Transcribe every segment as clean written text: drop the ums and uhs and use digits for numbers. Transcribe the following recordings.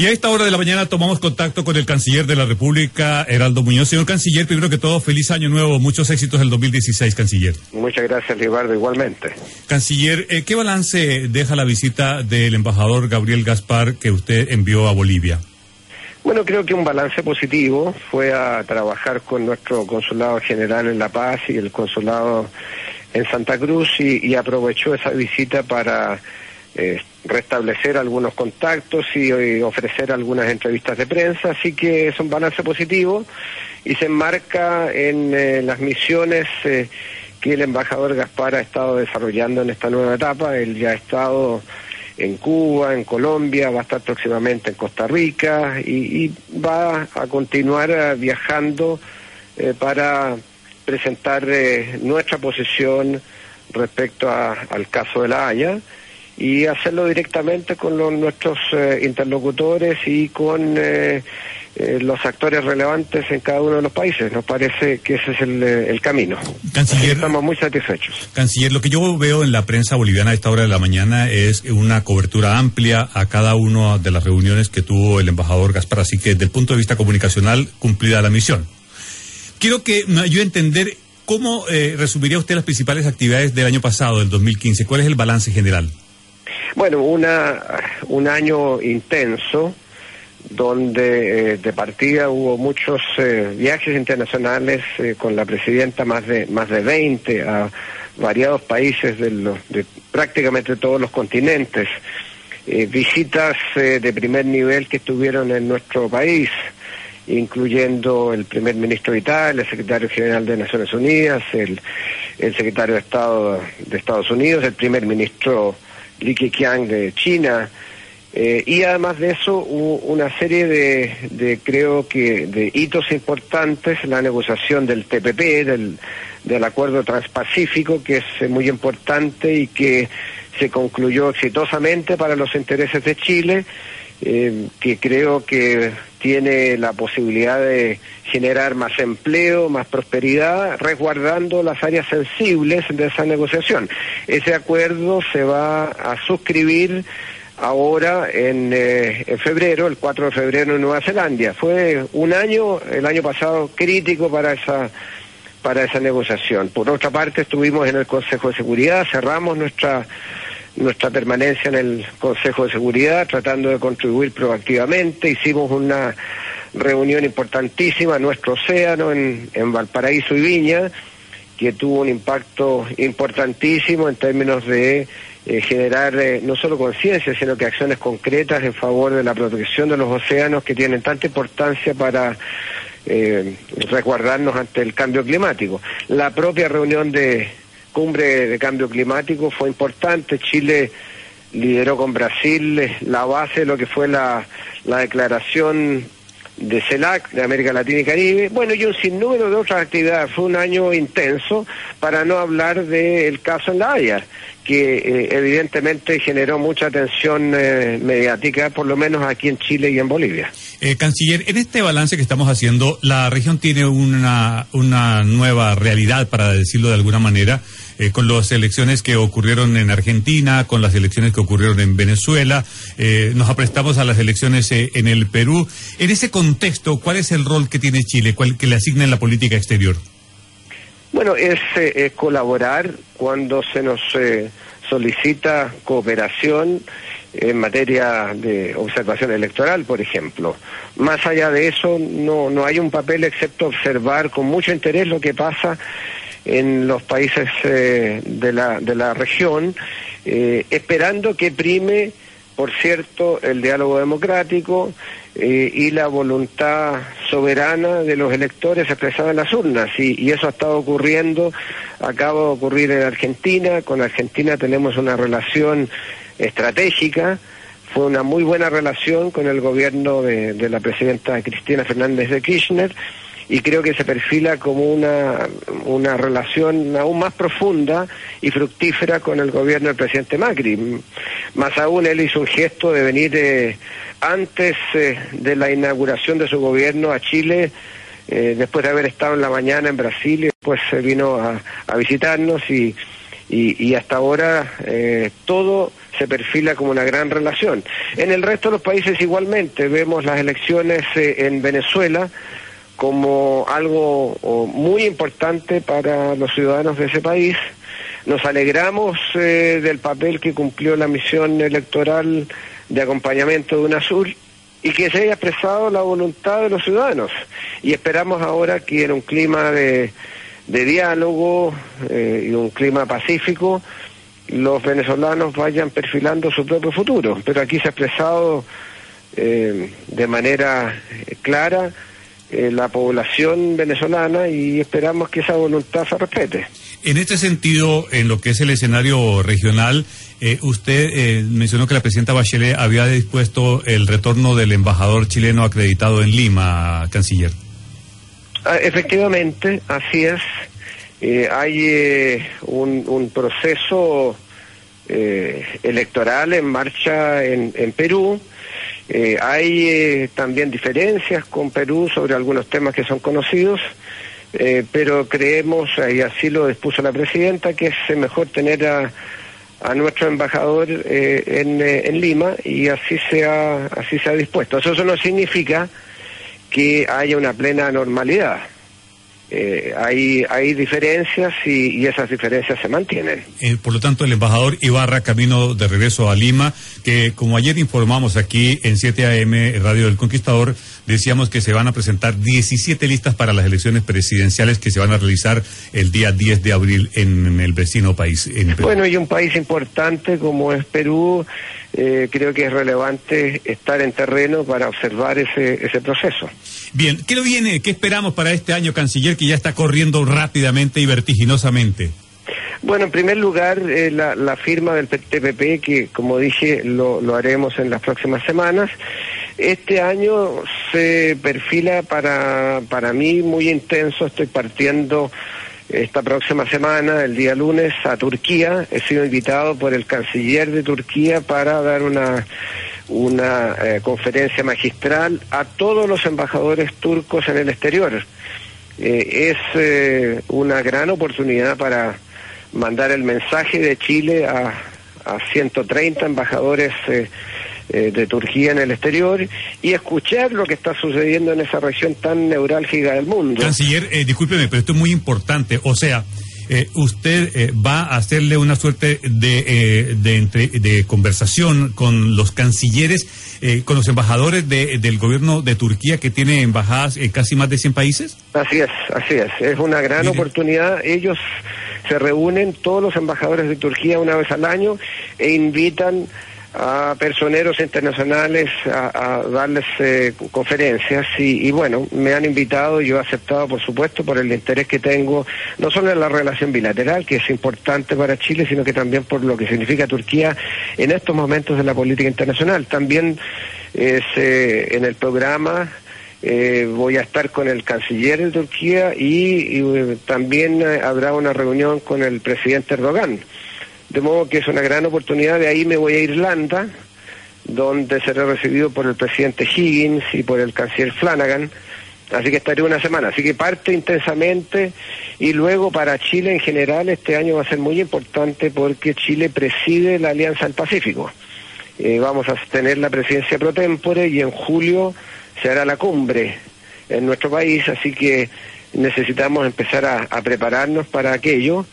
Y a esta hora de la mañana tomamos contacto con el canciller de la República, Heraldo Muñoz. Señor canciller, primero que todo, feliz año nuevo, muchos éxitos del 2016, canciller. Muchas gracias, Ribardo, igualmente. Canciller, ¿qué balance deja la visita del embajador Gabriel Gaspar que usted envió a Bolivia? Bueno, creo que un balance positivo. Fue a trabajar con nuestro consulado general en La Paz y el consulado en Santa Cruz y aprovechó esa visita para restablecer algunos contactos y ofrecer algunas entrevistas de prensa, así que es un balance positivo y se enmarca en las misiones que el embajador Gaspar ha estado desarrollando en esta nueva etapa. Él ya ha estado en Cuba, en Colombia, va a estar próximamente en Costa Rica y va a continuar viajando para presentar nuestra posición respecto al caso de La Haya y hacerlo directamente con nuestros interlocutores y con los actores relevantes en cada uno de los países. Nos parece que ese es el camino. Canciller, estamos muy satisfechos. Canciller, lo que yo veo en la prensa boliviana a esta hora de la mañana es una cobertura amplia a cada una de las reuniones que tuvo el embajador Gaspar, así que desde el punto de vista comunicacional, cumplida la misión. Quiero que me ayude a entender cómo resumiría usted las principales actividades del año pasado, del 2015. ¿Cuál es el balance general? Bueno, un año intenso, donde de partida hubo muchos viajes internacionales con la presidenta, más de 20 a variados países de prácticamente todos los continentes, visitas de primer nivel que estuvieron en nuestro país, incluyendo el primer ministro de Italia, el secretario general de Naciones Unidas, el secretario de Estado de Estados Unidos, el primer ministro Li Keqiang de China, y además de eso hubo una serie de hitos importantes, la negociación del TPP, del Acuerdo Transpacífico, que es muy importante y que se concluyó exitosamente para los intereses de Chile, que creo que tiene la posibilidad de generar más empleo, más prosperidad, resguardando las áreas sensibles de esa negociación. Ese acuerdo se va a suscribir ahora en febrero, el 4 de febrero en Nueva Zelanda. Fue el año pasado, crítico para esa negociación. Por otra parte, estuvimos en el Consejo de Seguridad, cerramos nuestra permanencia en el Consejo de Seguridad, tratando de contribuir proactivamente. Hicimos una reunión importantísima en nuestro océano, en Valparaíso y Viña, que tuvo un impacto importantísimo en términos de generar no solo conciencia, sino que acciones concretas en favor de la protección de los océanos, que tienen tanta importancia para resguardarnos ante el cambio climático. La propia reunión de cumbre de cambio climático fue importante. Chile lideró con Brasil la base de lo que fue la declaración de CELAC, de América Latina y Caribe, bueno, y un sinnúmero de otras actividades. Fue un año intenso, para no hablar del caso en La Haya, que evidentemente generó mucha atención mediática, por lo menos aquí en Chile y en Bolivia. Canciller, en este balance que estamos haciendo, la región tiene una nueva realidad, para decirlo de alguna manera, con las elecciones que ocurrieron en Argentina, con las elecciones que ocurrieron en Venezuela, nos aprestamos a las elecciones en el Perú. En ese contexto, ¿cuál es el rol que tiene Chile, que le asigna en la política exterior? Bueno, es colaborar cuando se nos solicita cooperación en materia de observación electoral, por ejemplo. Más allá de eso, no hay un papel excepto observar con mucho interés lo que pasa en los países de la región, esperando que prime, por cierto, el diálogo democrático y la voluntad soberana de los electores expresada en las urnas, y eso ha estado ocurriendo, acaba de ocurrir en Argentina. Con Argentina tenemos una relación estratégica. Fue una muy buena relación con el gobierno de la presidenta Cristina Fernández de Kirchner, y creo que se perfila como una relación aún más profunda y fructífera con el gobierno del presidente Macri. Más aún, él hizo un gesto de venir antes de la inauguración de su gobierno a Chile, después de haber estado en la mañana en Brasil, y después vino a visitarnos, y y hasta ahora todo se perfila como una gran relación. En el resto de los países igualmente vemos las elecciones en Venezuela como algo muy importante para los ciudadanos de ese país. Nos alegramos del papel que cumplió la misión electoral de acompañamiento de UNASUR y que se haya expresado la voluntad de los ciudadanos. Y esperamos ahora que en un clima de diálogo y un clima pacífico, los venezolanos vayan perfilando su propio futuro. Pero aquí se ha expresado de manera clara la población venezolana y esperamos que esa voluntad se respete. En este sentido, en lo que es el escenario regional, usted mencionó que la presidenta Bachelet había dispuesto el retorno del embajador chileno acreditado en Lima, canciller. Efectivamente, así es. Hay un proceso electoral en marcha en Perú. Hay también diferencias con Perú sobre algunos temas que son conocidos, pero creemos, y así lo dispuso la presidenta, que es mejor tener a nuestro embajador en Lima, y así se ha dispuesto. Eso no significa que haya una plena normalidad. Hay diferencias y esas diferencias se mantienen. Por lo tanto, el embajador Ibarra camino de regreso a Lima, que como ayer informamos aquí en 7 AM Radio del Conquistador, decíamos que se van a presentar 17 listas para las elecciones presidenciales que se van a realizar el día 10 de abril en el vecino país. Bueno, y un país importante como es Perú, creo que es relevante estar en terreno para observar ese proceso. Bien, ¿qué lo viene? ¿Qué esperamos para este año, canciller, que ya está corriendo rápidamente y vertiginosamente? Bueno, en primer lugar, la firma del TPP, que como dije, lo haremos en las próximas semanas. Este año se perfila para mí muy intenso. Estoy partiendo esta próxima semana, el día lunes, a Turquía. He sido invitado por el canciller de Turquía para dar una conferencia magistral a todos los embajadores turcos en el exterior. Es una gran oportunidad para mandar el mensaje de Chile a 130 embajadores de Turquía en el exterior y escuchar lo que está sucediendo en esa región tan neurálgica del mundo. Canciller, discúlpeme, pero esto es muy importante. O sea, usted va a hacerle una suerte de conversación con los cancilleres, con los embajadores del gobierno de Turquía, que tiene embajadas en casi más de 100 países. Así es. Es una gran oportunidad. Ellos se reúnen, todos los embajadores de Turquía, una vez al año, e invitan a personeros internacionales a darles conferencias y bueno, me han invitado y yo he aceptado, por supuesto, por el interés que tengo, no solo en la relación bilateral, que es importante para Chile, sino que también por lo que significa Turquía en estos momentos de la política internacional. También en el programa voy a estar con el canciller de Turquía y también habrá una reunión con el presidente Erdogan. De modo que es una gran oportunidad. De ahí me voy a Irlanda, donde seré recibido por el presidente Higgins y por el canciller Flanagan. Así que estaré una semana. Así que parte intensamente. Y luego para Chile en general este año va a ser muy importante porque Chile preside la Alianza del Pacífico. Vamos a tener la presidencia pro tempore y en julio se hará la cumbre en nuestro país. Así que necesitamos empezar a prepararnos para aquello.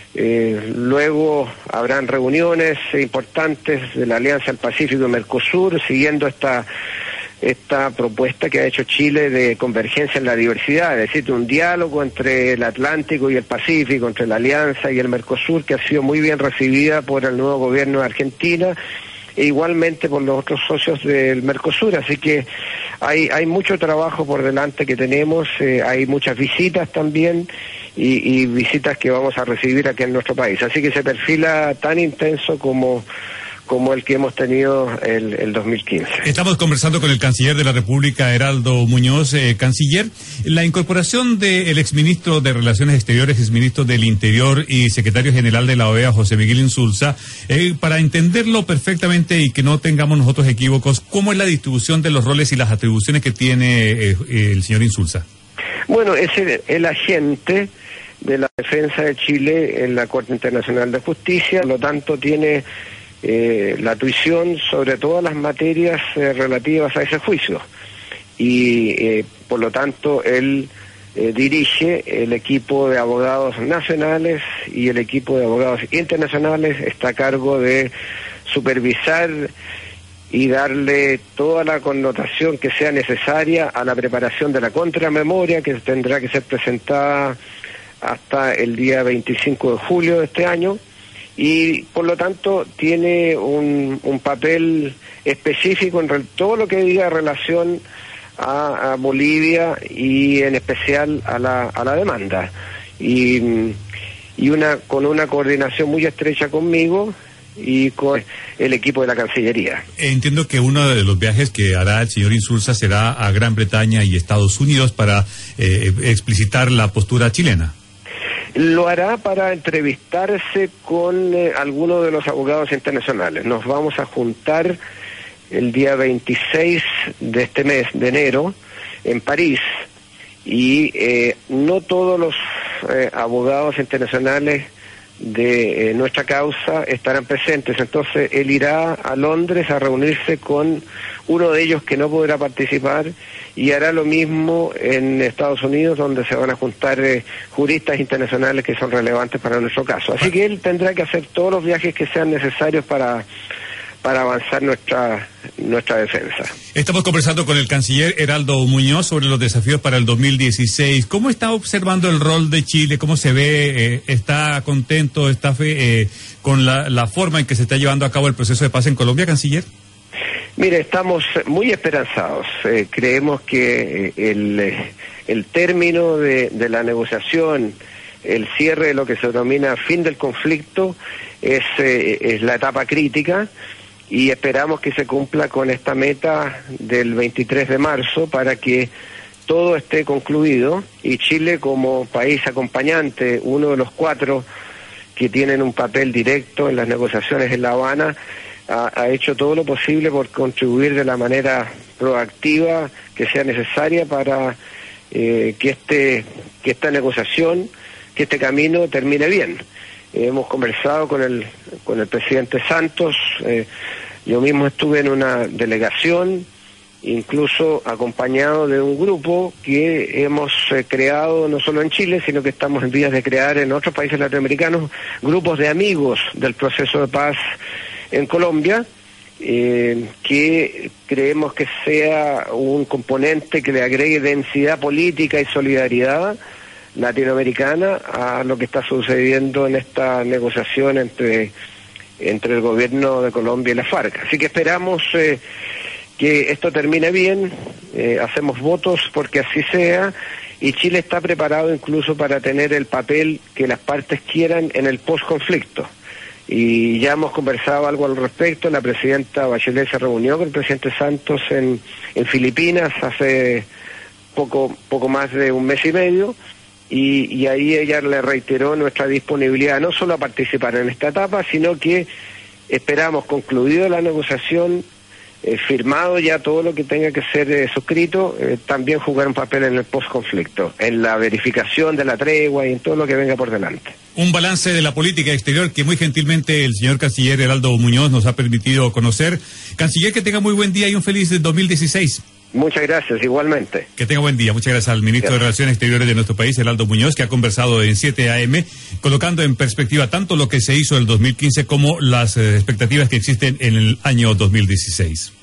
Luego habrán reuniones importantes de la Alianza del Pacífico y Mercosur, siguiendo esta propuesta que ha hecho Chile de convergencia en la diversidad, es decir, un diálogo entre el Atlántico y el Pacífico, entre la Alianza y el Mercosur, que ha sido muy bien recibida por el nuevo gobierno de Argentina e igualmente por los otros socios del Mercosur. Así que hay mucho trabajo por delante que tenemos, hay muchas visitas también y visitas que vamos a recibir aquí en nuestro país. Así que se perfila tan intenso como el que hemos tenido el 2015. Estamos conversando con el canciller de la República, Heraldo Muñoz. Canciller, la incorporación del exministro de Relaciones Exteriores, exministro del Interior y secretario general de la OEA, José Miguel Insulza, para entenderlo perfectamente y que no tengamos nosotros equívocos, ¿cómo es la distribución de los roles y las atribuciones que tiene el señor Insulza? Bueno, es el agente de la defensa de Chile en la Corte Internacional de Justicia, por lo tanto tiene la tuición sobre todas las materias relativas a ese juicio y por lo tanto él dirige el equipo de abogados nacionales y el equipo de abogados internacionales, está a cargo de supervisar y darle toda la connotación que sea necesaria a la preparación de la contramemoria que tendrá que ser presentada hasta el día 25 de julio de este año y por lo tanto tiene un papel específico en todo lo que diga relación a Bolivia y en especial a la demanda y con una coordinación muy estrecha conmigo y con el equipo de la Cancillería. Entiendo que uno de los viajes que hará el señor Insulza será a Gran Bretaña y Estados Unidos para explicitar la postura chilena. Lo hará para entrevistarse con algunos de los abogados internacionales. Nos vamos a juntar el día 26 de este mes de enero en París y no todos los abogados internacionales de nuestra causa estarán presentes, entonces él irá a Londres a reunirse con uno de ellos que no podrá participar y hará lo mismo en Estados Unidos, donde se van a juntar juristas internacionales que son relevantes para nuestro caso. Así que él tendrá que hacer todos los viajes que sean necesarios para avanzar nuestra defensa. Estamos conversando con el canciller Heraldo Muñoz sobre los desafíos para el 2016. ¿Cómo está observando el rol de Chile? ¿Cómo se ve? ¿Está contento? ¿Está con la forma en que se está llevando a cabo el proceso de paz en Colombia, canciller? Mire, estamos muy esperanzados. Creemos que el término de la negociación, el cierre de lo que se denomina fin del conflicto, es la etapa crítica. Y esperamos que se cumpla con esta meta del 23 de marzo para que todo esté concluido y Chile como país acompañante, uno de los 4 que tienen un papel directo en las negociaciones en La Habana, ha hecho todo lo posible por contribuir de la manera proactiva que sea necesaria para que esta negociación, que este camino termine bien. Hemos conversado con el presidente Santos, yo mismo estuve en una delegación, incluso acompañado de un grupo que hemos creado no solo en Chile, sino que estamos en vías de crear en otros países latinoamericanos, grupos de amigos del proceso de paz en Colombia, que creemos que sea un componente que le agregue densidad política y solidaridad latinoamericana a lo que está sucediendo en esta negociación entre el gobierno de Colombia y la FARC. Así que esperamos que esto termine bien, hacemos votos porque así sea, y Chile está preparado incluso para tener el papel que las partes quieran en el post-conflicto. Y ya hemos conversado algo al respecto, la presidenta Bachelet se reunió con el presidente Santos en Filipinas hace poco más de un mes y medio, y ahí ella le reiteró nuestra disponibilidad no solo a participar en esta etapa, sino que esperamos, concluido la negociación, firmado ya todo lo que tenga que ser suscrito, también jugar un papel en el post-conflicto, en la verificación de la tregua y en todo lo que venga por delante. Un balance de la política exterior que muy gentilmente el señor canciller Heraldo Muñoz nos ha permitido conocer. Canciller, que tenga muy buen día y un feliz 2016. Muchas gracias, igualmente. Que tenga buen día. Muchas gracias al ministro de Relaciones Exteriores de nuestro país, Heraldo Muñoz, que ha conversado en 7 AM, colocando en perspectiva tanto lo que se hizo en el 2015 como las expectativas que existen en el año 2016.